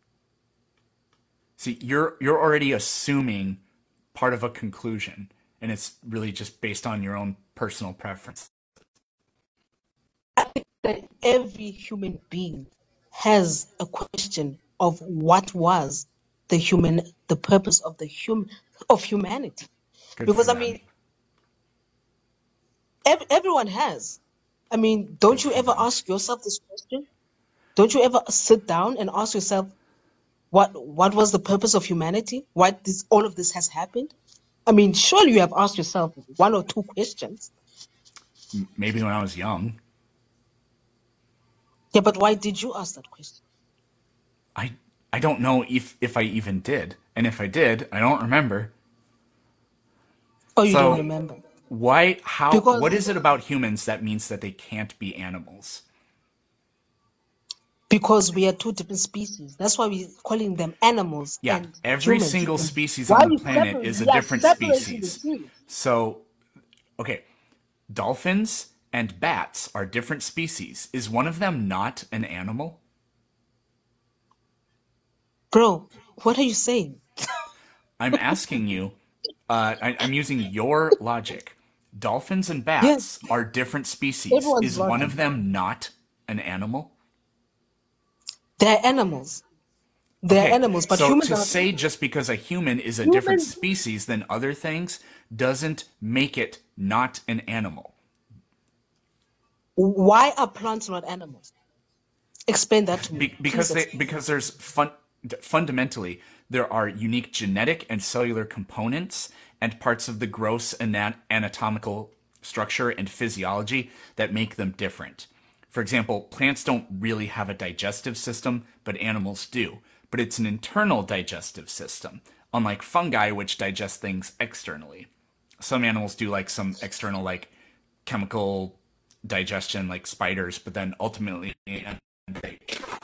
See, you're already assuming part of a conclusion, and it's really just based on your own personal preference. That every human being has a question of what was the purpose of of humanity. Good for Because I them. mean, everyone has. I mean, Good don't you for ever them. ask yourself this question? Don't you ever sit down and ask yourself what was the purpose of humanity? Why this all of this has happened? I mean, surely you have asked yourself one or two questions. Maybe when I was young, Yeah, but why did you ask that question? I I don't know if I even did, and if I did, I don't remember. Oh, you don't So remember. what Because is it about humans that means that they can't be animals? because we are two different species. That's why we're calling them animals Yeah, and every humans. single species Why on are the we planet separating? is a We are different separating the species. two. So, okay, dolphins and bats are different species. Is one of them not an animal? Bro, what are you saying? I'm asking you, I'm using your logic. Dolphins and Yes, bats are different species. everyone's Is one logic. of them not an animal? They're animals. They're Okay, animals, but so humans to are say just because a human is a different humans. species than other things doesn't make it not an animal. Why are plants not animals? Explain that to me. Please explain. Because there's fundamentally there are unique genetic and cellular components and parts of the gross anatomical structure and physiology that make them different. For example, plants don't really have a digestive system, but animals do. But it's an internal digestive system, unlike fungi, which digest things externally. Some animals do like some external, like chemical digestion, like spiders, but then ultimately they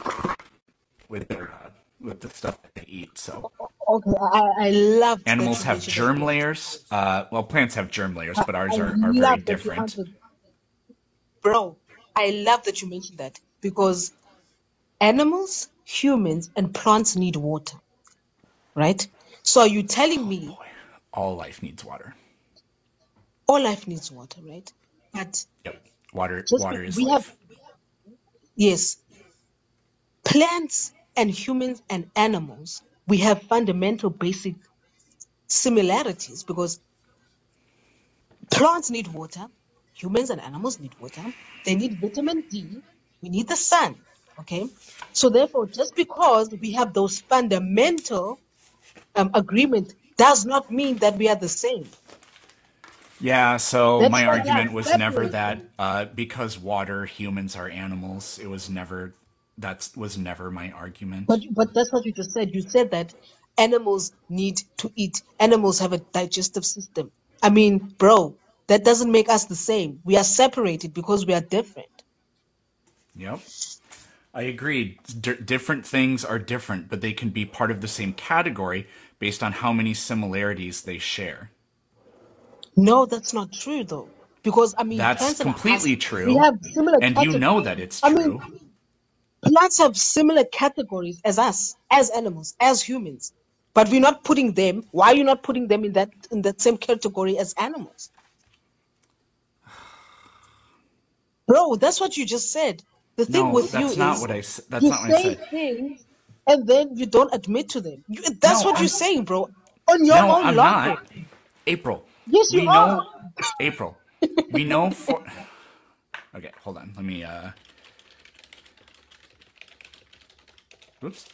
with the stuff that they eat. So Okay, I loved that animals you have mentioned that germ question. layers. Well, plants have germ layers, but I ours are very love that you different. answered, bro. I love that you mentioned that because animals, humans, and plants need water, right? So are you telling Oh me boy, all life needs water. all life needs water, right? But Yep, water just water is we have, life. yes, plants and humans and animals, we have fundamental basic similarities because plants need water, humans and animals need water. They need vitamin D. We need the sun. Okay. So therefore, just because we have those fundamental agreement does not mean that we are the same. Yeah, so That's my why we are argument was never that separating. because water, humans are animals. It was never that was never my But argument. that's what you just said. You said that animals need to eat. Animals have a digestive system. I mean, bro, that doesn't make us the same. We are separated because we are different. Yep. I agreed. Different things are different, but they can be part of the same category based on how many similarities they share. No, that's not true though. Because I mean, That's plants and us, completely we true, have similar and you know categories. that it's I mean, true. plants have similar categories as us, as animals, as humans. But we're not putting them. Why are you not putting them in that same category as animals? Bro, that's what you just said. The thing No, with you is that's you not what I say said. things and then you don't admit to them. That's No, what you're I'm saying, bro. On your no, own I'm logic. not. April, Yes, you we are. know April. We know for Okay, hold on. Let me oops.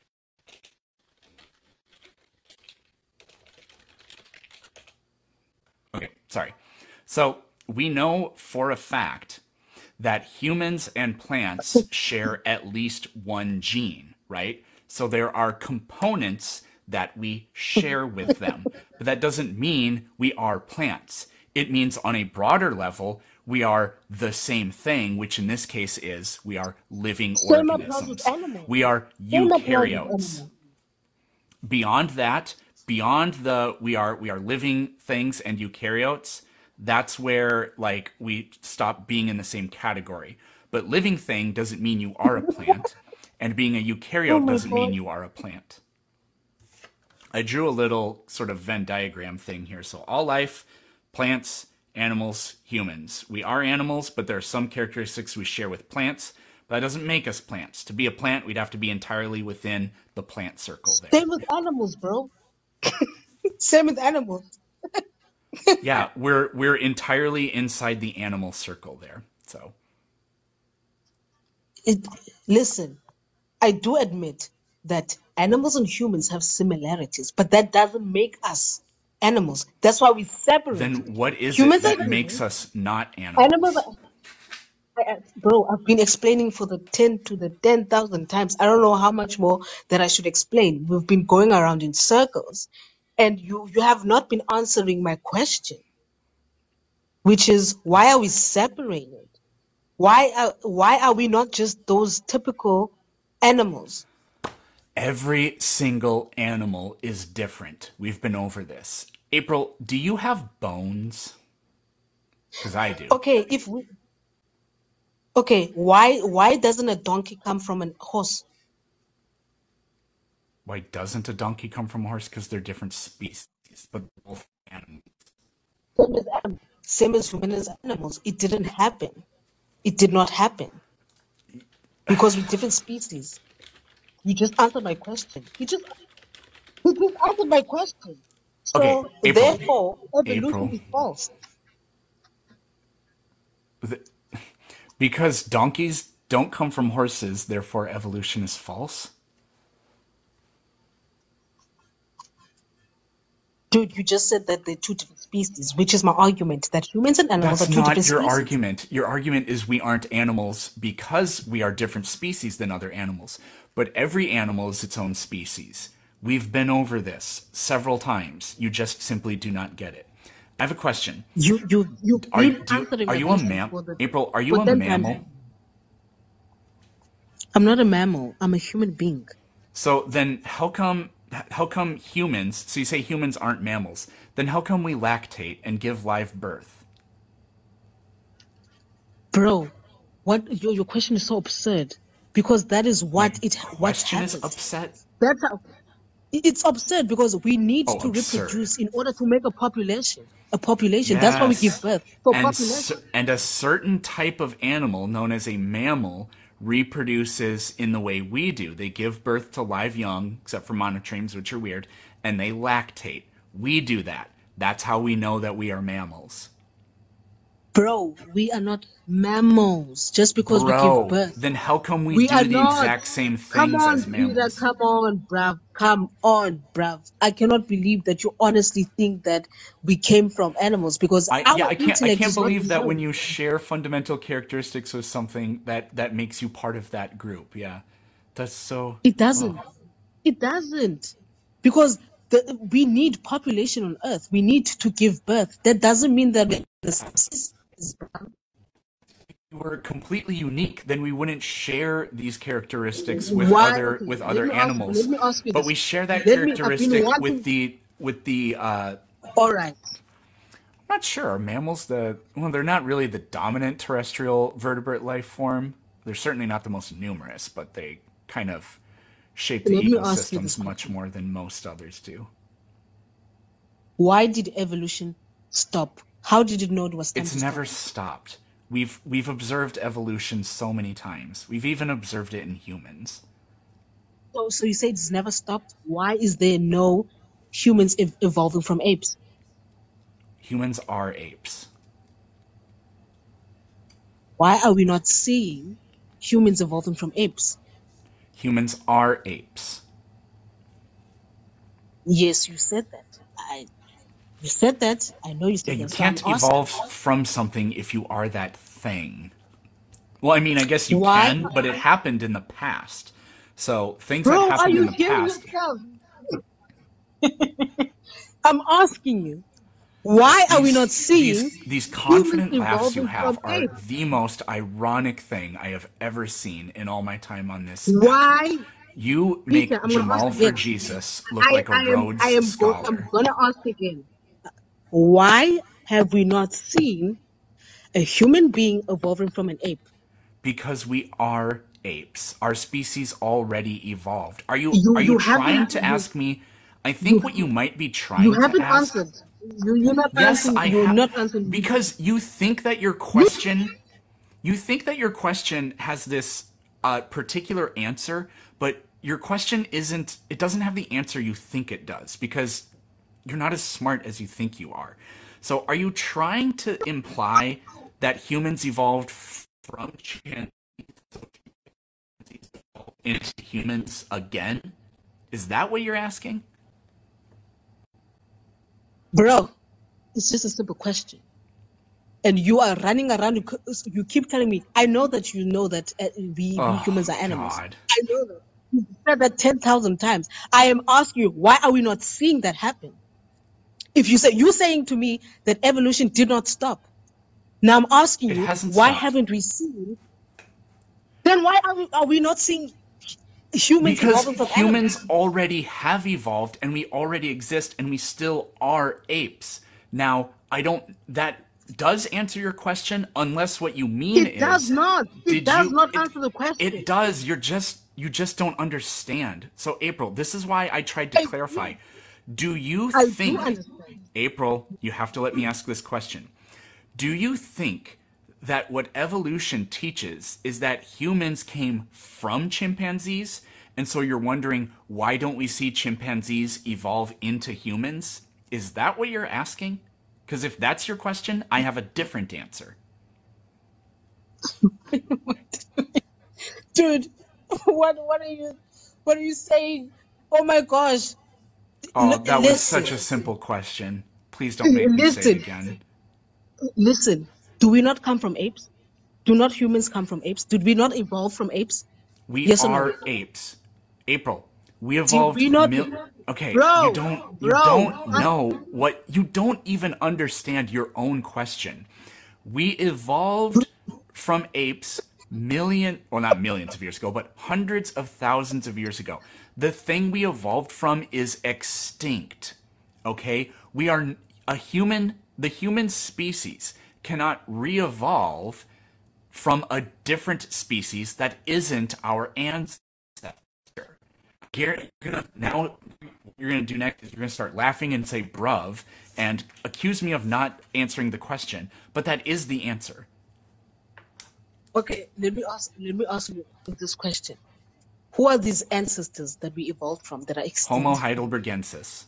Okay, sorry. So, we know for a fact that humans and plants share at least one gene, right? So there are components that we share with them. But that doesn't mean we are plants. It means on a broader level, we are the same thing, which in this case is we are living Same applies with organisms. animals. We are Same applies with eukaryotes. animals. Beyond that, beyond the we are living things and eukaryotes, that's where like we stop being in the same category. But living thing doesn't mean you are a plant, and being a Oh eukaryote my doesn't mean God. you are a plant. I drew a little sort of Venn diagram thing here. So all life, plants, animals, humans. We are animals, but there are some characteristics we share with plants, but that doesn't make us plants. To be a plant, we'd have to be entirely within the plant circle there. Same with animals, bro. Same with animals. Yeah, we're entirely inside the animal circle there. So It, listen, I do admit that animals and humans have similarities, but that doesn't make us animals. That's why we separate then it. what is it Humans are that makes humans. us not Animals animals? are, bro, I've been explaining for the 10,000 times. I don't know how much more that I should explain. We've been going around in circles, and you have not been answering my question, which is why are we separated? Why are we not just those typical animals? Every single animal is different. We've been over this. April, do you have bones? Because I do. Okay, why doesn't a donkey come from a horse? Why doesn't a donkey come from a horse? Because they're different species, but both animals. Same as animals, same as human as animals. It didn't happen. It did not happen because we're different species. You just answered my question. You just answered my question. Okay, So April. therefore, evolution April. is false. Because donkeys don't come from horses, therefore evolution is false? Dude, you just said that they're two different species, which is my argument that humans and animals are That's two different not your species. argument. Your argument is we aren't animals because we are different species than other animals. But every animal is its own species. We've been over this several times. You just simply do not get it. I have a question. You've Are been do answering are my you a question mam? for the April, are you for a 10 times. mammal? I'm not a mammal. I'm a human being. So then how come humans, so you say humans aren't mammals, then how come we lactate and give live birth? Bro, what your question is so absurd because that is My what question is happens. upset. That's how it's absurd because we need Oh, to absurd. reproduce in order to make a population. A population. That's why we give Yes. birth for And population. and a certain type of animal known as a mammal reproduces in the way we do. They give birth to live young, except for monotremes, which are weird, and they lactate. We do that. That's how we know that we are mammals. Bro, we are not mammals just because we give Bro, birth. then how come we We are do the not. exact same Come things as on, Peter. mammals? Come on, bruv. Come on, bruv. I cannot believe that you honestly think that we came from animals because our I intellect can't is not believe that when evolved. you share fundamental characteristics with something that makes you part of that group. Yeah. That's so It oh. doesn't. It doesn't. Because we need population on Earth. We need to give birth. That doesn't mean that we're the species, bruv. We were completely unique, then we wouldn't share these characteristics Why? Okay, with let other me ask you. Let animals. me ask you But this. we share that I've been characteristic with wanting. the All right. I'm not sure. Are mammals they're not really the dominant terrestrial vertebrate life form. They're certainly not the most numerous, but they kind of shape the Let me ask you this ecosystems much question. more than most others do. Why did evolution stop? How did it know it was time It's to stop? never stopped. We've observed evolution so many times. We've even observed it in humans. So you say it's never stopped. Why is there no humans evolving from apes? Humans are apes. Why are we not seeing humans evolving from apes? Humans are apes. Yes, you said that. You said that. I know you Yeah, said you that. So I'm can't asking, evolve from something if you are that thing. Well, I mean, I guess you why, can, but it happened in the past. So things that bro? Are happened in you the hearing past, yourself? I'm asking you. Why are we not seeing these humans confident laughs you evolving have from are apes? the most ironic thing I have ever seen in all my time on this app. Why, You Peter? make I'm gonna ask Jamal for again. Jesus look like a I Rhodes am I'm Scholar. gonna ask again. Why have we not seen a human being evolving from an ape? Because we are apes. Our species already evolved. Are you You trying haven't to ask me? I think you what you might be you trying to haven't ask. answered. You're not Yes, answering. I You're have. not answering. Because you think that your You question, has this particular answer, but your question isn't. It doesn't have the answer you think it does because you're not as smart as you think you are. So, are you trying to imply that humans evolved from chimpanzees into humans again? Is that what you're asking? bro, it's just a simple question. And you are running around. You keep telling me. I know that you know that we humans Oh, are animals. God. I know that. You said that 10,000 times. I am asking you, why are we not seeing that happen? If you're saying to me that evolution did not stop. Now I'm asking It you, hasn't why stopped. haven't we seen? Then why are we not seeing humans Because evolving from animals? humans already have evolved and we already exist and we still are apes. Now, I don't. That does answer your question, unless what you mean It does is, not. It did does you. not answer the It question. does. You just don't understand. So, April, this is why I tried to I clarify. do. Do you I do think, understand. April, you have to let me ask this question. Do you think that what evolution teaches is that humans came from chimpanzees? And so you're wondering, why don't we see chimpanzees evolve into humans? Is that what you're asking? Because if that's your question, I have a different answer. Dude, what are you saying? Oh my gosh. Oh, that was Listen. such a simple question. Please don't make me say it Listen. again. Listen. Do we not come from apes? Do not humans come from apes? Did we not evolve from apes? We Yes or no? are apes. April, we Did we evolved not? Okay, Bro, you bro. don't know what you don't even understand your own question. We evolved from apes well, not millions of years ago, but hundreds of thousands of years ago. The thing we evolved from is extinct. Okay? We are the human species cannot re-evolve from a different species that isn't our ancestor. Now, what you're gonna do next is you're gonna start laughing and say "bruv" and accuse me of not answering the question, but that is the answer. Okay, let me ask you this question. Who are these ancestors that we evolved from that are Homo extinct? heidelbergensis.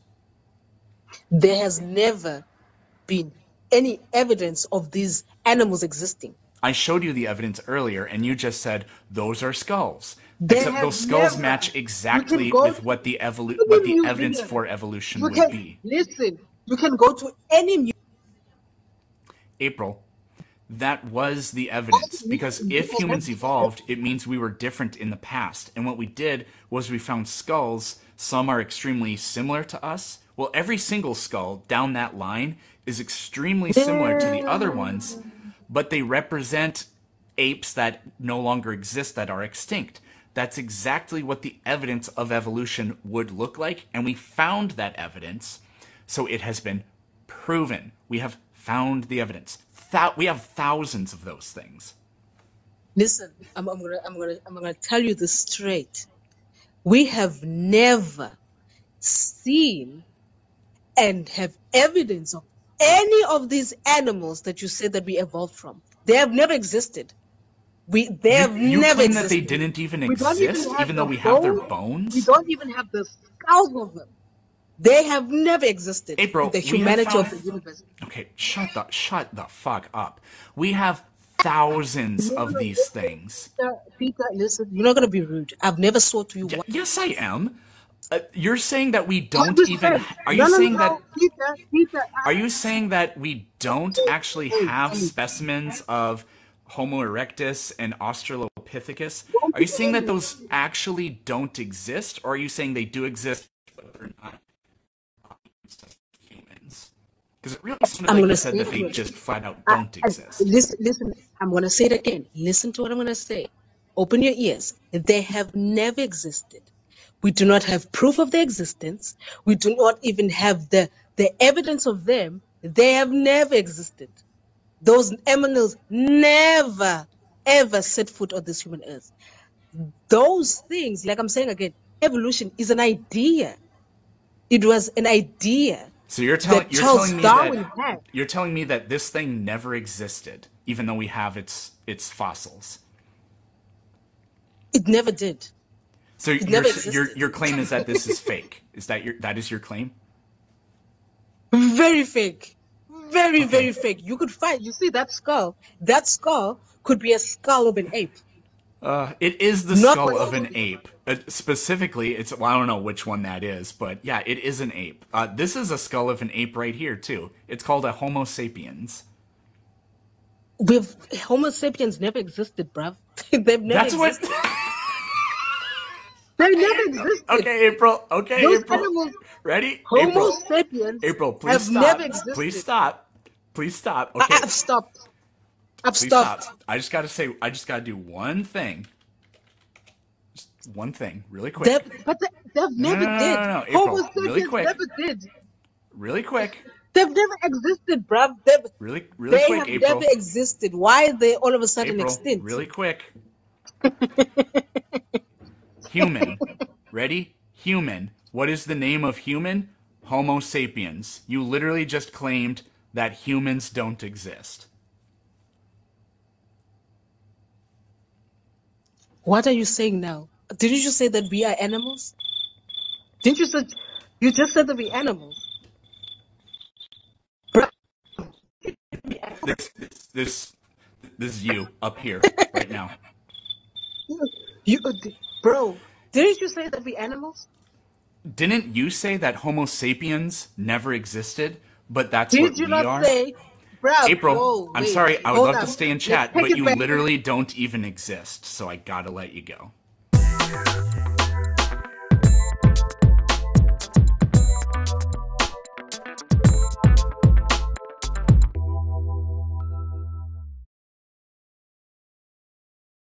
There has never been any evidence of these animals existing. I showed you the evidence earlier, and you just said those are skulls. They Except have those skulls never. match You can exactly go with to what the any evidence museum. for evolution You would can be. listen. You can go to any museum. April, that was the evidence. Because if humans evolved, it means we were different in the past. And what we did was we found skulls. Some are extremely similar to us. Well, every single skull down that line is extremely similar to the other ones, but they represent apes that no longer exist, that are extinct. That's exactly what the evidence of evolution would look like. And we found that evidence. So it has been proven. We have found the evidence. We have thousands of those things. Listen, I'm gonna tell you this straight. We have never seen and have evidence of any of these animals that you said that we evolved from. They have never existed. They have You never claim that they existed. didn't even We don't exist, even have even though the we have their bones. We bones? don't even have the skulls of them. They have never existed in April, the we have humanity of found. the universe. Okay, shut the fuck up. We have thousands of these things. Peter, listen, you're not gonna be rude. I've never saw to you one. Yes, I am. You're saying that we I don't even. understand. Are you No, saying that? Peter. Are you saying that we don't actually have Hey, specimens of Homo erectus and Australopithecus? don't Are be you saying that angry. those actually don't exist, or are you saying they do exist but they're not humans? Because it really sounded I'm like gonna you said say that they it. just flat out don't exist. Listen. I'm gonna say it again. Listen to what I'm gonna say. Open your ears. They have never existed. We do not have proof of their existence. We do not even have the evidence of them. They have never existed. Those animals never ever set foot on this human earth. Those things, like I'm saying again, evolution is an idea. It was an idea. So you're that telling Charles me Darwin that had. you're telling me that this thing never existed, even though we have its fossils. It never did. So It never existed. your claim is that this is fake. Is that your claim? Very fake. Very, Okay. very fake. You could find, you see that skull? That skull could be a skull of an ape. It is the Not skull what- of an ape. Specifically, well, I don't know which one that is, but yeah, it is an ape. This is a skull of an ape right here too. It's called a Homo sapiens. Homo sapiens never existed, bruv. They've never That's existed. what. They never existed. Okay, April. Okay, Those April. animals, Ready? Homo April. sapiens, April, please have stop. never existed. Please stop. Please stop. Okay. I've stopped. I've Please stopped. stop. I just gotta do one thing. Just one thing, really quick. They've never no, did. no, no, April, Homo sapiens really quick. never did. Really quick. They've never existed, bruv. Really They quick, have April. never existed. Why are they all of a sudden April, extinct? really quick. Human. Ready? Human. What is the name of human? Homo sapiens. You literally just claimed that humans don't exist. What are you saying now? Didn't you say that we are animals? Didn't you say you just said that we animals? Bruh. This is you up here right now. You, bro, didn't you say that we animals? Didn't you say that Homo sapiens never existed, but that's Did what you we not are? say, bruh? April, whoa, I'm wait, sorry, I would hold love on. to stay in Let's chat, take but it you back. literally don't even exist, so I gotta let you go.